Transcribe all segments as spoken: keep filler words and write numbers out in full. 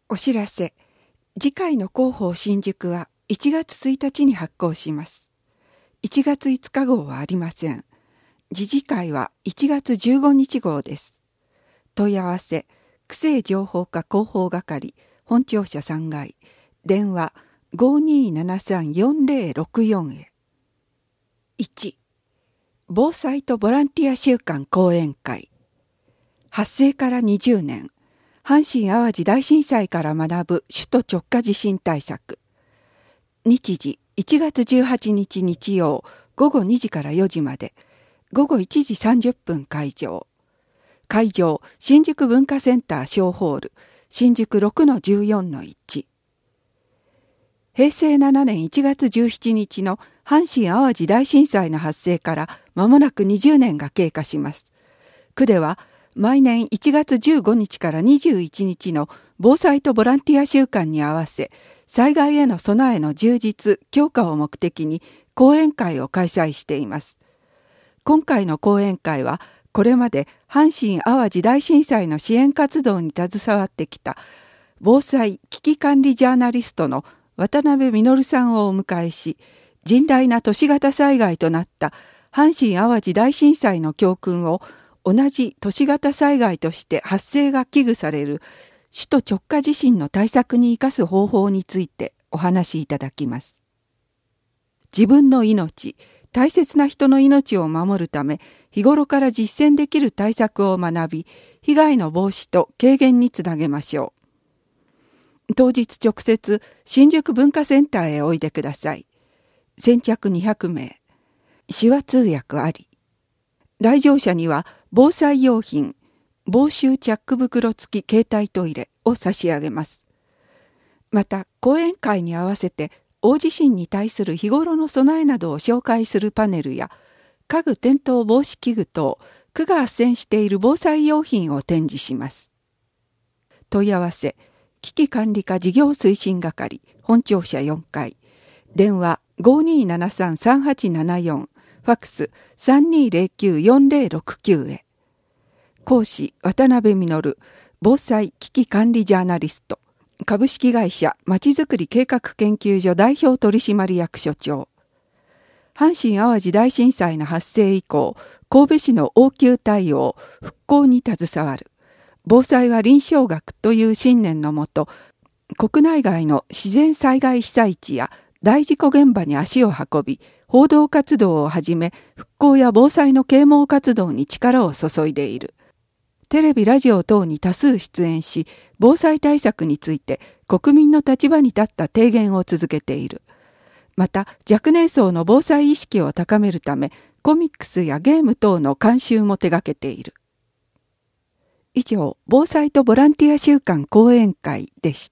お知らせ。次回の広報新宿はいちがつついたちに発行します。いちがついつか号はありません。次次回はいちがつじゅうごにち号です。問い合わせ、区政情報課広報係、本庁舎さんがい、電話 ごーにーななさんよんぜろろくよん へ。いち. 防災とボランティア週間講演会。発生からにじゅうねん。阪神・淡路大震災から学ぶ首都直下地震対策。日時いちがつじゅうはちにち日曜ごごにじからよじまで。ごごいちじさんじゅっぷん会場。会場、新宿文化センター小ホール、新宿 ろくのじゅうよんのいち。へいせいななねんいちがつじゅうしちにちの阪神・淡路大震災の発生から間もなくにじゅうねんが経過します。区では毎年いちがつじゅうごにちからにじゅういちにちの防災とボランティア週間に合わせ、災害への備えの充実・強化を目的に講演会を開催しています。今回の講演会は、これまで阪神・淡路大震災の支援活動に携わってきた防災・危機管理ジャーナリストの渡辺実さんをお迎えし、甚大な都市型災害となった阪神・淡路大震災の教訓を同じ都市型災害として発生が危惧される首都直下地震の対策に生かす方法についてお話しいただきます。自分の命、大切な人の命を守るため、日頃から実践できる対策を学び、被害の防止と軽減につなげましょう。当日直接、新宿文化センターへおいでください。先着にひゃくめい。手話通訳あり。来場者には、防災用品、防臭チャック袋付き携帯トイレを差し上げます。また、講演会に合わせて、大地震に対する日頃の備えなどを紹介するパネルや、家具転倒防止器具等、区が斡旋している防災用品を展示します。問い合わせ、危機管理課事業推進係、本庁舎よんかい、電話 ごーにーななさんさんはちななよん、ファックス さんにーぜろきゅうよんぜろろくきゅう へ。講師、渡辺実、防災危機管理ジャーナリスト、株式会社まちづくり計画研究所代表取締役所長。阪神・淡路大震災の発生以降、神戸市の応急対応、復興に携わる。防災は臨床学という信念のもと、国内外の自然災害被災地や大事故現場に足を運び、報道活動をはじめ、復興や防災の啓蒙活動に力を注いでいる。テレビ、ラジオ等に多数出演し、防災対策について国民の立場に立った提言を続けている。また、若年層の防災意識を高めるため、コミックスやゲーム等の監修も手掛けている。以上、防災とボランティア週間講演会でした。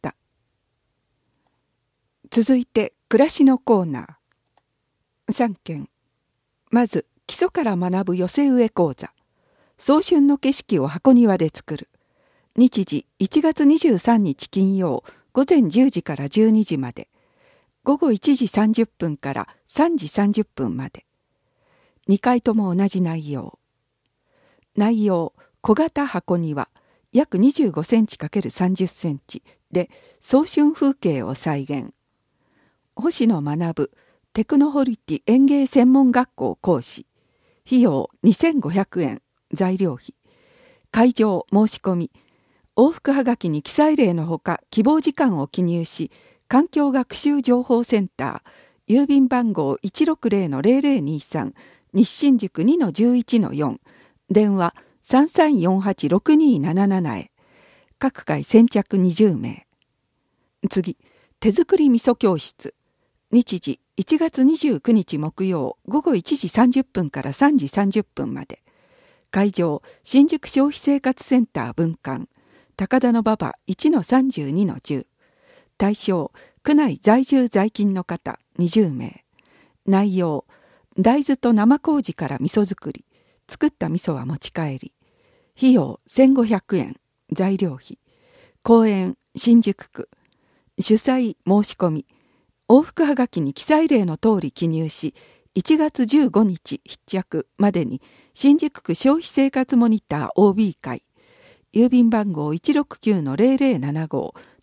続いて、暮らしのコーナー。さんけん。まず、基礎から学ぶ寄せ植え講座。早春の景色を箱庭で作る。日時いちがつにじゅうさんにち金曜ごぜんじゅうじからじゅうにじまで。ごごいちじさんじゅっぷんからさんじさんじゅっぷんまで。にかいとも同じ内容。内容、小型箱庭、約にじゅうごセンチかけるさんじゅっセンチで早春風景を再現。星野学、テクノホリティ園芸専門学校講師。費用にせんごひゃくえん。材料費。会場申し込み。往復はがきに記載例のほか希望時間を記入し、環境学習情報センター、郵便番号 いちろくぜろのぜろぜろにさん、西新宿 にのじゅういちのよん、電話 さんさんよんはちろくにーなななな へ。各回先着にじゅうめい。次、手作り味噌教室。日時いちがつにじゅうくにち木曜ごごいちじさんじゅっぷんからさんじさんじゅっぷんまで。会場、新宿消費生活センター分館、高田馬場 いちのさんじゅうにのじゅう。対象、区内在住在勤の方にじゅうめい。内容、大豆と生麹から味噌作り、作った味噌は持ち帰り。費用せんごひゃくえん、材料費。公園、新宿区。主催、申し込み。往復はがきに記載例の通り記入し、いちがつじゅうごにち必着までに新宿区消費生活モニター オービー 会、郵便番号 いちろくきゅうのぜろぜろななご、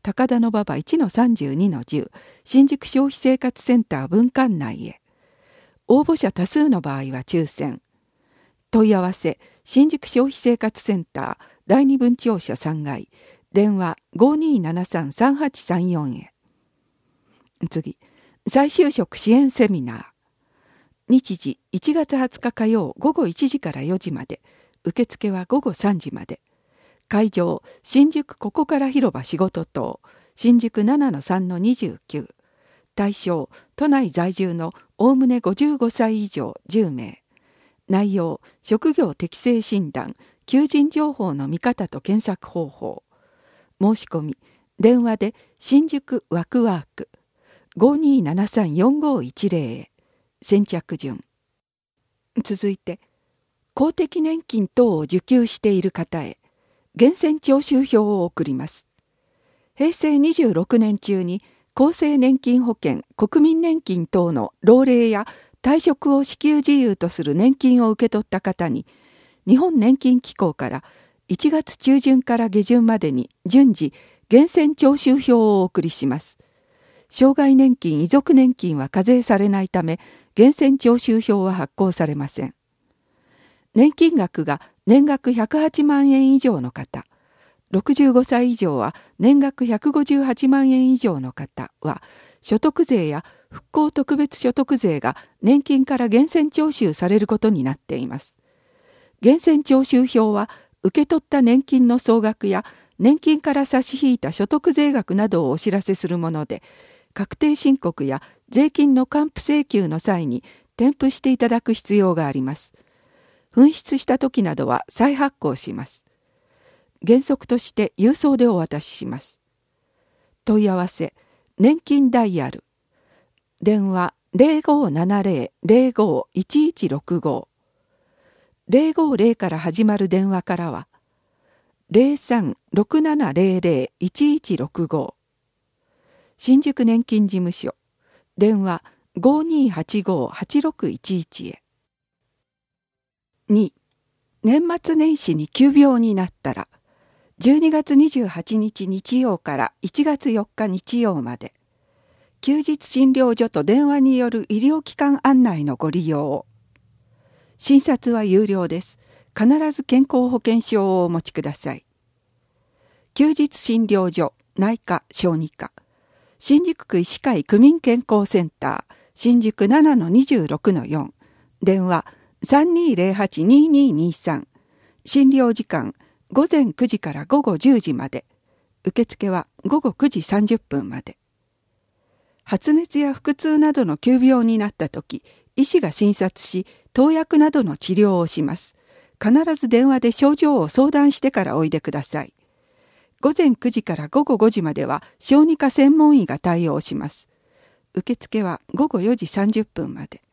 高田馬場 いちのさんじゅうにのじゅう 新宿消費生活センター分館内へ。応募者多数の場合は抽選。問い合わせ新宿消費生活センターだいに分庁舎さんがい、電話 ごにーななさんさんはちさんよん へ。次、再就職支援セミナー。日時いちがつはつか火曜午後いちじからよじまで、受付は午後さんじまで。会場、新宿ここから広場仕事棟、新宿 ななのさんのにじゅうきゅう。対象、都内在住のおおむねごじゅうごさい以上じゅうめい。内容、職業適性診断、求人情報の見方と検索方法。申し込み、電話で新宿ワクワーク ごにーななさんよんごいちぜろ へ。先着順。続いて、公的年金等を受給している方へ、源泉徴収票を送ります。平成にじゅうろくねん中に厚生年金保険、国民年金等の老齢や退職を支給事由とする年金を受け取った方に、日本年金機構からいちがつちゅうじゅんから下旬までに順次、源泉徴収票をお送りします。障害年金、遺族年金は課税されないため、源泉徴収票は発行されません。年金額が年額ひゃくはちまんえん以上の方、ろくじゅうごさい以上は年額ひゃくごじゅうはちまんえん以上の方は、所得税や復興特別所得税が年金から源泉徴収されることになっています。源泉徴収票は、受け取った年金の総額や年金から差し引いた所得税額などをお知らせするもので、確定申告や税金の還付請求の際に添付していただく必要があります。紛失した時などは再発行します。原則として郵送でお渡しします。問い合わせ、年金ダイヤル。電話 ゼロごーななゼロ ゼロごーいちいちろくご。ゼロごーゼロから始まる電話からは、ゼロさんろくななゼロゼロいちいちろくご。新宿年金事務所、電話 ごーにーはちごーはちろくいちいち へ。に、年末年始に急病になったら、じゅうにがつにじゅうはちにち日曜からいちがつよっか日曜まで、休日診療所と電話による医療機関案内のご利用を。診察は有料です。必ず健康保険証をお持ちください。休日診療所、内科、小児科。新宿区医師会区民健康センター、新宿 ななのにじゅうろくのよん。電話 さんにーゼロはちにーにーにーさん。診療時間、ごぜんくじからごごじゅうじまで。受付はごごくじさんじゅっぷんまで。発熱や腹痛などの急病になったとき、医師が診察し、投薬などの治療をします。必ず電話で症状を相談してからおいでください。ごぜんくじからごごごじまでは小児科専門医が対応します。受付はごごよじさんじゅっぷんまで。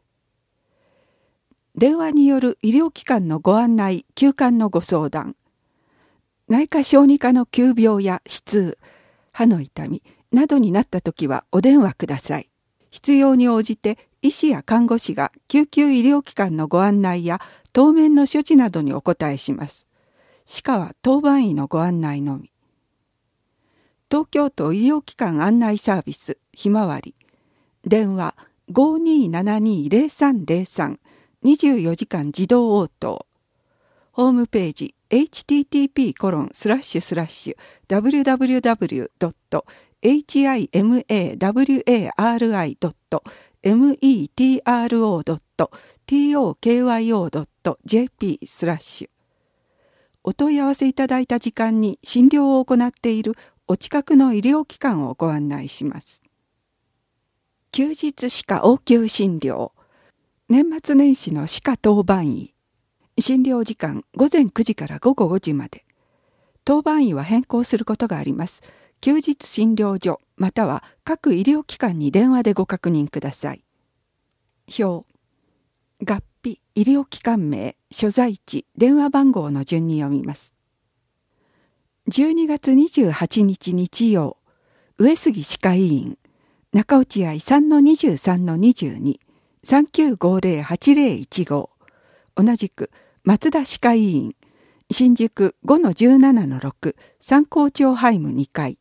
電話による医療機関のご案内、休館のご相談。内科小児科の急病や歯痛、歯の痛みなどになったときはお電話ください。必要に応じて医師や看護師が救急医療機関のご案内や当面の処置などにお答えします。歯科は当番医のご案内のみ。東京都医療機関案内サービスひまわり。電話 ごーにーななにーゼロさんゼロさん にじゅうよじかん自動応答。ホームページ エイチティーティーピーコロンスラッシュスラッシュダブリューダブリューダブリュードットエイチアイエムエーダブリューエーアールアイドットエムイーティーアールオードットティーオーケーワイオードットジェーピースラッシュ。お問い合わせいただいた時間に診療を行っているお近くの医療機関をご案内します。休日歯科応急診療。年末年始の歯科当番医。診療時間ごぜんくじからごごごじまで。当番医は変更することがあります。休日診療所または各医療機関に電話でご確認ください。表。合併、医療機関名、所在地、電話番号の順に読みます。じゅうにがつにじゅうはちにち日曜、上杉歯科医院、中落合 さんのにじゅうさんのにじゅうに、さんきゅうごゼロはちゼロいちご。同じく、松田歯科医院、新宿 ごのじゅうななのろく、三高町ハイムにかい、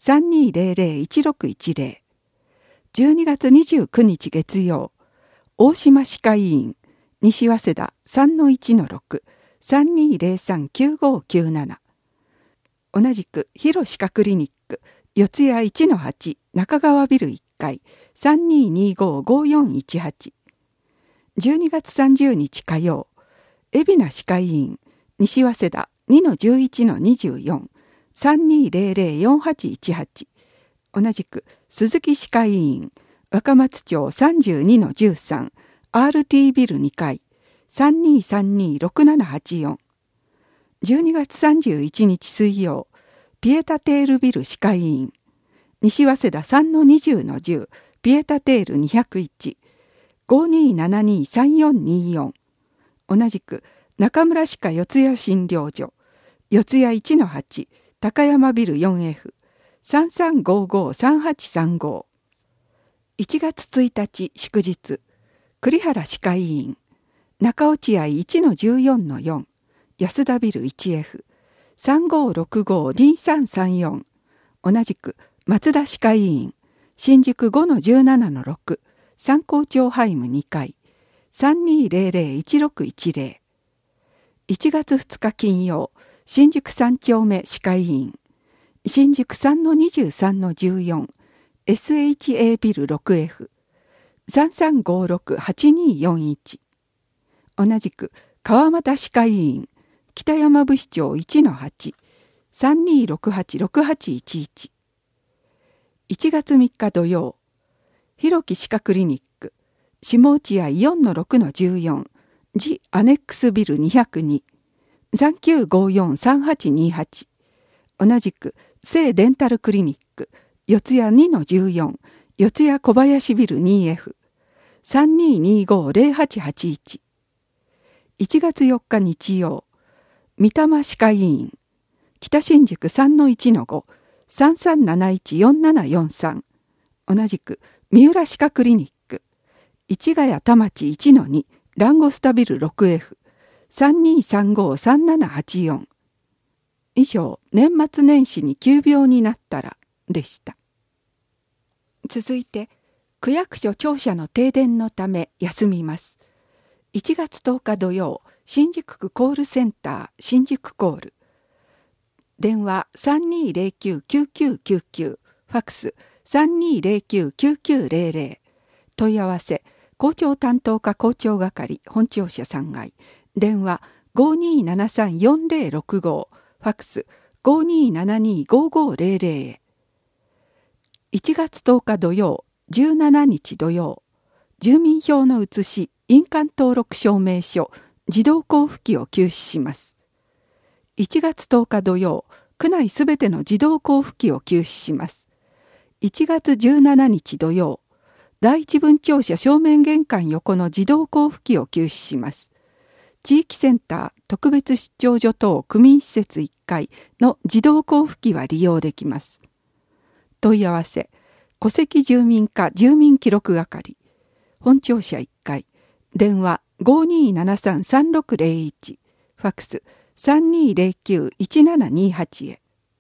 さんにーぜろぜろいちろくいちぜろ。じゅうにがつにじゅうくにち月曜、大島歯科医院、西早稲田 さんのいちのろく さんにーぜろさん きゅうごきゅうなな。同じく広歯科クリニック、四谷 いちのはち 中川ビルいっかい さんにーにーごーごーよんいちはち。じゅうにがつさんじゅうにち火曜、海老名歯科医院、西早稲田 にのじゅういちのにじゅうよん さんにーぜろぜろよんはちいちはち。同じく鈴木歯科医院、若松町 さんじゅうにのじゅうさん アールティー ビルにかい さんにーさんにーろくななはちよん。じゅうにがつさんじゅういちにち水曜、ピエタテールビル歯科医院、西早稲田 さんのにじゅうのじゅう ピエタテールにひゃくいち ごにーななにーさんよんにーよん。同じく中村歯科四谷診療所、四谷 いちのはち 高山ビル よんエフ さんさんごーごーさんはちさんご。いちがつついたち祝日、栗原歯科医院、中落合 いちのじゅうよんのよん 安田ビル いちエフ さんごーろくごーにーさんさんよん。同じく松田歯科医院、新宿 ごのじゅうななのろく 三光町ハイムにかい さんにーぜろぜろいちろくいちぜろ。いちがつふつか金曜、新宿三丁目歯科医院、新宿 さんのにじゅうさんのじゅうよん エスエイチエー ビル ろくエフ さんさんごーろくはちにーよんいち。同じく川俣歯科医院、北山部市町 いちのはち さんにーろくはちろくはちいちいち。いちがつみっか土曜、広木歯科クリニック、下落合 よんのろくのじゅうよん ジ・アネックスビルにひゃくに さんきゅうごーよんさんはちにーはち。同じく聖デンタルクリニック、四谷 にのじゅうよん 四谷小林ビル にエフ さんにーにーごーぜろはちはちいち。いちがつよっか日曜、三玉歯科医院、北新宿 さんのいちのご さんさんなないちよんななよんさん。同じく三浦歯科クリニック、市ヶ谷田町 いちのに ランゴスタビル ろくエフ さんにーさんごーさんななはちよん。以上、年末年始に急病になったらでした。続いて、区役所庁舎の停電のため休みます。いちがつとおか土曜、新宿区コールセンター新宿コール。電話 さんにーぜろきゅうきゅうきゅうきゅうきゅう、ファックス さんにーぜろきゅうきゅうきゅうぜろぜろ。問い合わせ、校長担当課校長係本庁舎さんがい。電話 ごにーななさんよんぜろろくご、ファックス ごにーななにーごーごーぜろぜろ へ。いちがつとおか土曜、じゅうしちにち土曜、住民票の写し、印鑑登録証明書、自動交付機を休止します。いちがつとおか土曜、区内すべての自動交付機を休止します。いちがつじゅうしちにち土曜、第一分庁舎正面玄関横の自動交付機を休止します。地域センター、特別出張所等区民施設いっかいの自動交付機は利用できます。問い合わせ、戸籍住民課住民記録係、本庁舎いっかい、電話 ごにーななさんさんろくぜろいち、ファックス さんにーぜろきゅういちななにはち へ。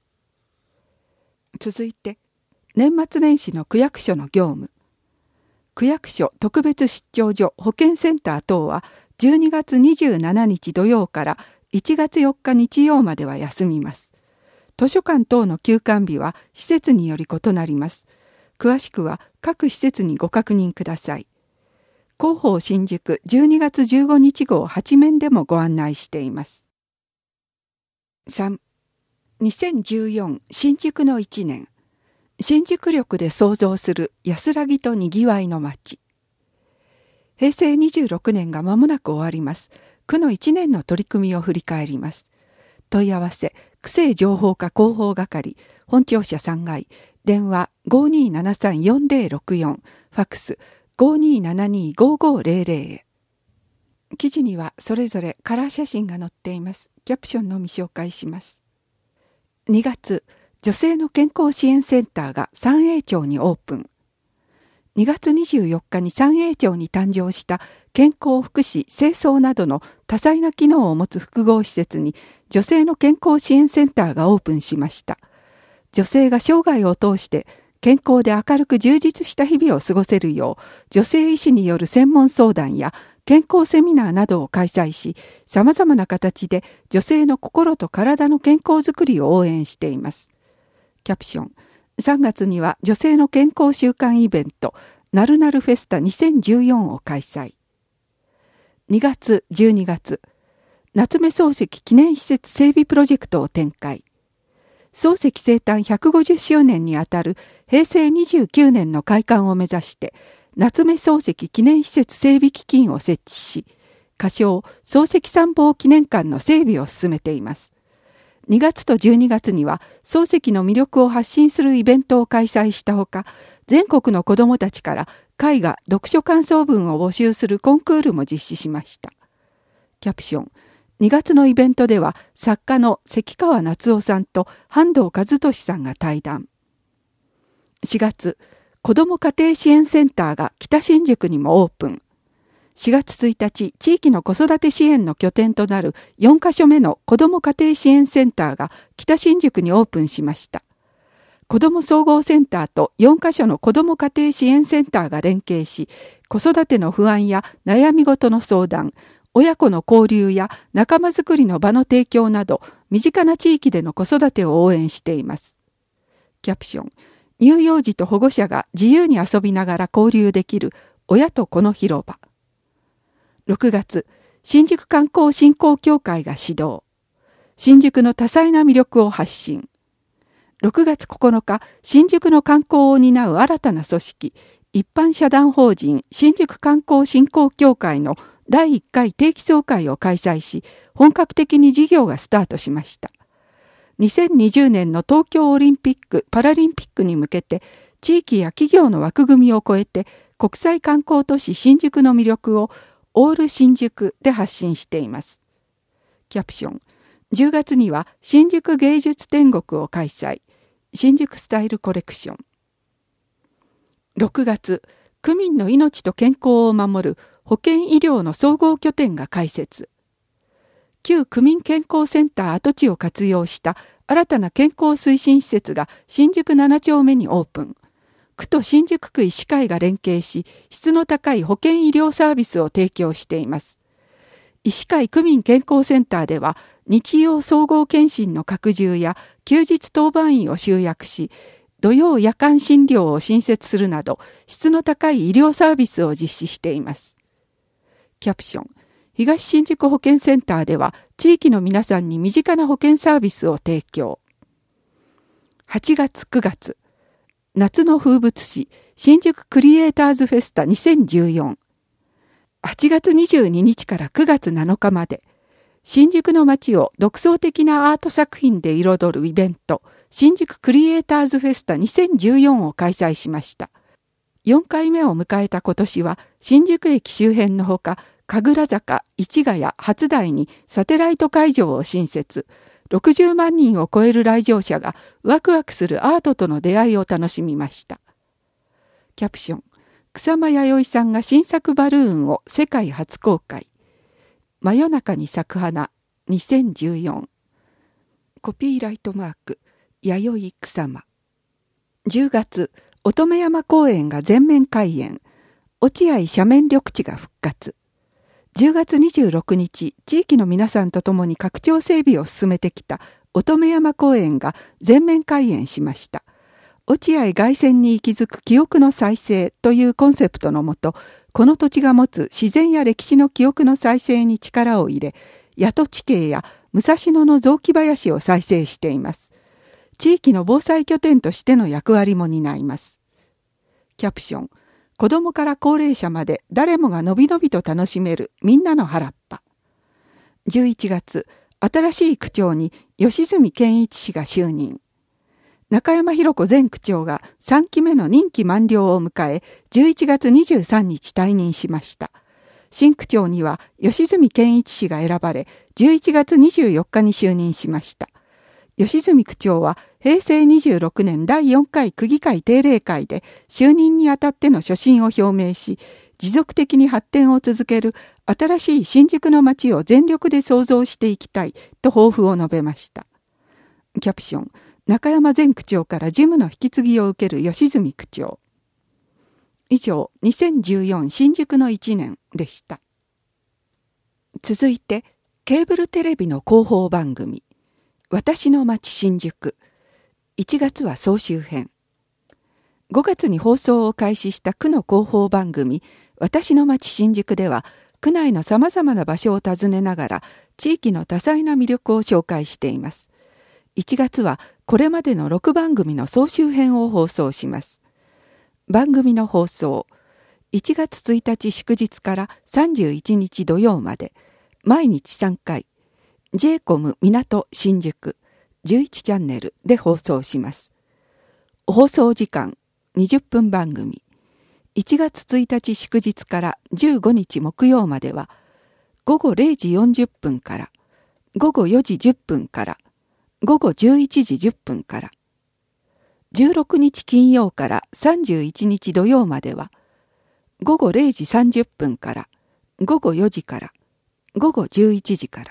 続いて、年末年始の区役所の業務。区役所特別出張所保健センター等はじゅうにがつにじゅうしちにち土曜からいちがつよっか日曜までは休みます。図書館等の休館日は施設により異なります。詳しくは各施設にご確認ください。広報新宿じゅうにがつじゅうごにち号はち面でもご案内しています。さん、にせんじゅうよん新宿のいちねん。新宿力で創造する安らぎとにぎわいの街。へいせいにじゅうろくねんが間もなく終わります。区のいちねんの取り組みを振り返ります。問い合わせ、区政情報課広報係、本庁舎さんがい、電話 ごにーななさんよんぜろろくよん、ファックス ごにーななにーごーごーぜろぜろ へ。記事にはそれぞれカラー写真が載っています。キャプションのみ紹介します。にがつ、女性の健康支援センターが三栄町にオープン。にがつにじゅうよっかに三栄町に誕生した健康福祉、清掃などの多彩な機能を持つ複合施設に女性の健康支援センターがオープンしました。 女性が生涯を通して健康で明るく充実した日々を過ごせるよう、女性医師による専門相談や健康セミナーなどを開催し、様々な形で女性の心と体の健康づくりを応援しています。キャプション。さんがつには女性の健康習慣イベント、なるなるフェスタにせんじゅうよんを開催。にがつ、じゅうにがつ、夏目漱石記念施設整備プロジェクトを展開。漱石生誕ひゃくごじゅっしゅうねんにあたるへいせいにじゅうきゅうねんの開館を目指して、夏目漱石記念施設整備基金を設置し、仮称漱石参謀記念館の整備を進めています。にがつとじゅうにがつには漱石の魅力を発信するイベントを開催したほか、全国の子どもたちから絵画・読書感想文を募集するコンクールも実施しました。キャプション。にがつのイベントでは作家の関川夏夫さんと半藤和俊さんが対談。しがつ、子ども家庭支援センターが北新宿にもオープン。しがつついたち、地域の子育て支援の拠点となるよんかしょめの子ども家庭支援センターが北新宿にオープンしました。子ども総合センターとよんかしょの子ども家庭支援センターが連携し、子育ての不安や悩み事の相談、親子の交流や仲間づくりの場の提供など、身近な地域での子育てを応援しています。キャプション。乳幼児と保護者が自由に遊びながら交流できる親と子の広場。ろくがつ、新宿観光振興協会が始動。新宿の多彩な魅力を発信。ろくがつここのか、新宿の観光を担う新たな組織、一般社団法人新宿観光振興協会のだいいっかい定期総会を開催し、本格的に事業がスタートしました。にせんにじゅうねんの東京オリンピック・パラリンピックに向けて、地域や企業の枠組みを超えて、国際観光都市新宿の魅力をオール新宿で発信しています。キャプション。じゅうがつには新宿芸術天国を開催。新宿スタイルコレクション。ろくがつ、区民の命と健康を守る保健医療の総合拠点が開設。旧区民健康センター跡地を活用した新たな健康推進施設が新宿ななちょうめにオープン。区と新宿区医師会が連携し、質の高い保健医療サービスを提供しています。医師会区民健康センターでは、日曜総合検診の拡充や休日当番員を集約し、土曜夜間診療を新設するなど、質の高い医療サービスを実施しています。キャプション。東新宿保健センターでは、地域の皆さんに身近な保健サービスを提供。はちがつくがつ、夏の風物詩、新宿クリエイターズフェスタにせんじゅうよん。はちがつにじゅうににちからくがつなのかまで、新宿の街を独創的なアート作品で彩るイベント、新宿クリエイターズフェスタにせんじゅうよんを開催しました。よんかいめを迎えた今年は、新宿駅周辺のほか、神楽坂、市ヶ谷、初台にサテライト会場を新設。ろくじゅうまんにんを超える来場者がワクワクするアートとの出会いを楽しみました。キャプション。草間彌生さんが新作バルーンを世界初公開。真夜中に咲く花にせんじゅうよん。コピーライトマーク、弥生草間。じゅうがつ、乙女山公園が全面開園。落合斜面緑地が復活。じゅうがつにじゅうろくにち、地域の皆さんと共に拡張整備を進めてきた乙女山公園が全面開園しました。落合凱旋に息づく記憶の再生というコンセプトのもと、この土地が持つ自然や歴史の記憶の再生に力を入れ、谷戸地形や武蔵野の雑木林を再生しています。地域の防災拠点としての役割も担います。キャプション。子供から高齢者まで誰もがのびのびと楽しめるみんなの原っぱ。じゅういちがつ、新しい区長に吉住健一氏が就任。中山博子前区長がさんきめの任期満了を迎え、じゅういちがつにじゅうさんにち退任しました。新区長には吉住健一氏が選ばれ、じゅういちがつにじゅうよっかに就任しました。吉住区長はへいせいにじゅうろくねんだいよんかい区議会定例会で就任にあたっての所信を表明し、持続的に発展を続ける新しい新宿の街を全力で創造していきたいと抱負を述べました。キャプション。 中山前区長から事務の引き継ぎを受ける吉住区長。以上、にせんじゅうよん新宿のいちねんでした。続いて、ケーブルテレビの広報番組、私の街新宿。いちがつは総集編。ごがつに放送を開始した区の広報番組、私の街新宿では、区内のさまざまな場所を訪ねながら、地域の多彩な魅力を紹介しています。いちがつはこれまでのろくばんぐみの総集編を放送します。番組の放送、いちがつついたち祝日からさんじゅういちにち土曜まで、毎日さんかい、ジェイコム 港新宿じゅういちチャンネルで放送します。放送時間、にじゅっぷんばんぐみ。いちがつついたち祝日からじゅうごにち木曜までは、ごごれいじよんじゅっぷんから、ごごよじじゅっぷんから、ごごじゅういちじじゅっぷんから、じゅうろくにち金曜からさんじゅういちにち土曜までは、ごごれいじさんじゅっぷんから、ごごよじから、ごごじゅういちじから。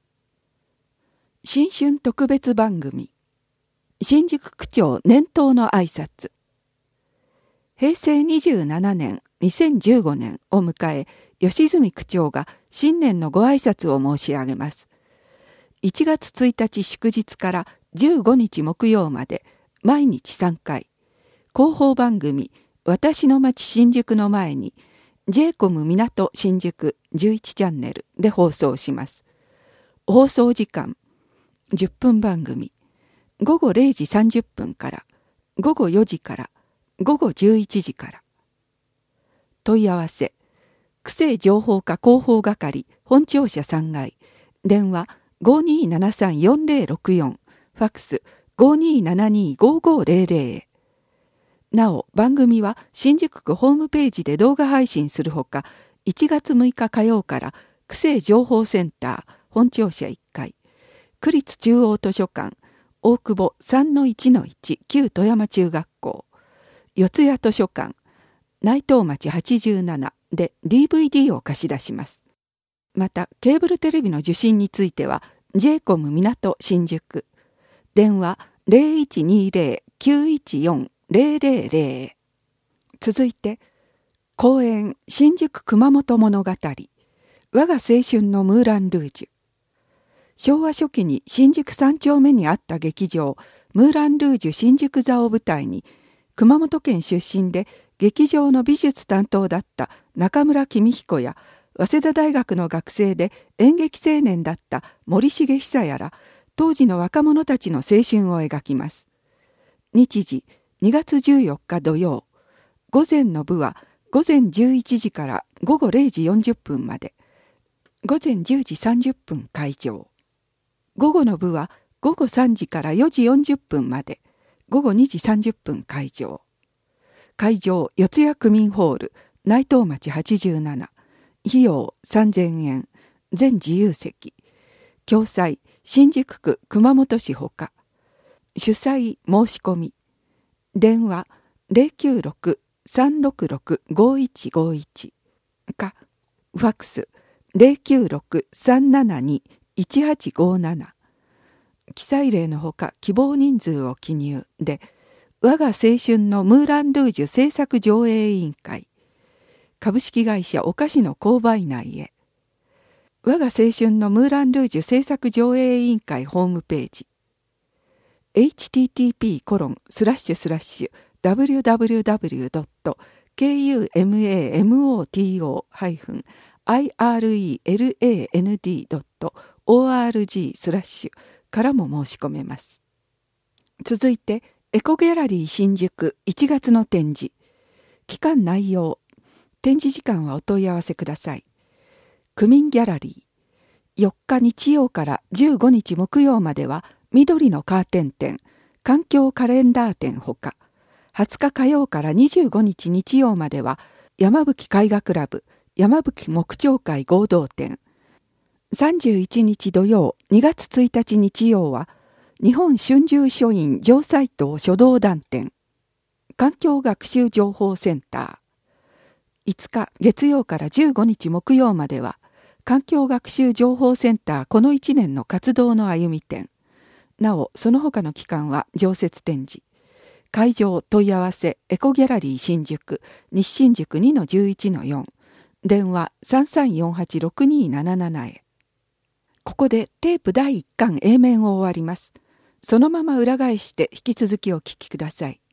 新春特別番組、新宿区長年頭の挨拶。へいせいにじゅうななねん、にせんじゅうごねんを迎え、吉住区長が新年のご挨拶を申し上げます。いちがつついたち祝日からじゅうごにち木曜まで、毎日さんかい、広報番組、私の街新宿の前に、ジェイコム 港新宿じゅういちチャンネルで放送します。放送時間、じゅっぷんばんぐみ、ごごれいじさんじゅっぷんから、ごごよじから、ごごじゅういちじから。問い合わせ、区政情報課広報係本庁舎さんがい、電話 ごにーななさんよんぜろろくよん、ファックス ごにーななにーごーごーぜろぜろ へ。なお、番組は新宿区ホームページで動画配信するほか、いちがつむいか火曜から区政情報センター本庁舎いっかい、区立中央図書館大久保 さんのいちのいち 旧富山中学校、四谷図書館内藤町はちじゅうななで ディーブイディー を貸し出します。また、ケーブルテレビの受信については、ジェイコム 港新宿、電話 ゼロいちにゼロ きゅういちよん ゼロゼロゼロ へ。続いて、公演新宿熊本物語、我が青春のムーランルージュ。昭和初期に新宿三丁目にあった劇場、ムーランルージュ新宿座を舞台に、熊本県出身で劇場の美術担当だった中村公彦や、早稲田大学の学生で演劇青年だった森重久やら、当時の若者たちの青春を描きます。日時にがつじゅうよっか土曜。午前の部は午前じゅういちじからごごれいじよんじゅっぷんまで。午前じゅうじさんじゅっぷん会場。午後の部はごごさんじからよじよんじゅっぷんまで。ごごにじさんじゅっぷん会場。会場四谷区民ホール内藤町はちじゅうなな。費用さんぜんえん。全自由席。共催新宿区熊本市ほか。主催申し込み。電話 ゼロきゅうろく さんろくろく ごいちごいち かファックス ゼロきゅうろく さんななに いちはちごなな。記載例のほか希望人数を記入で、我が青春のムーランルージュ制作上映委員会、株式会社お菓子の購買内へ。我が青春のムーランルージュ制作上映委員会ホームページ、エイチティーティーピーコロンスラッシュスラッシュダブリューダブリューダブリュードットケーユーエムエーエムオーティーオーハイフンアイアールイーエルエーエヌディードットオーアールジースラッシュからも申し込めます。続いて、エコギャラリー新宿いちがつの展示。期間内容。展示時間はお問い合わせください。区民ギャラリー。よっか日曜からじゅうごにち木曜までは緑のカーテン展、環境カレンダー展ほか、はつか火曜からにじゅうごにち日曜までは山吹絵画クラブ、山吹木彫会合同展、さんじゅういちにち土曜にがつついたち日曜は日本春秋書院上斎藤書道団展、環境学習情報センター、いつか月曜からじゅうごにち木曜までは環境学習情報センターこのいちねんの活動の歩み展、 なお、その他の期間は常設展示。会場問い合わせエコギャラリー新宿西新宿 にのじゅういちのよん 電話 さんさんよんはちろくにーなななな へ。ここでテープだいいっかん A 面を終わります。そのまま裏返して引き続きお聞きください。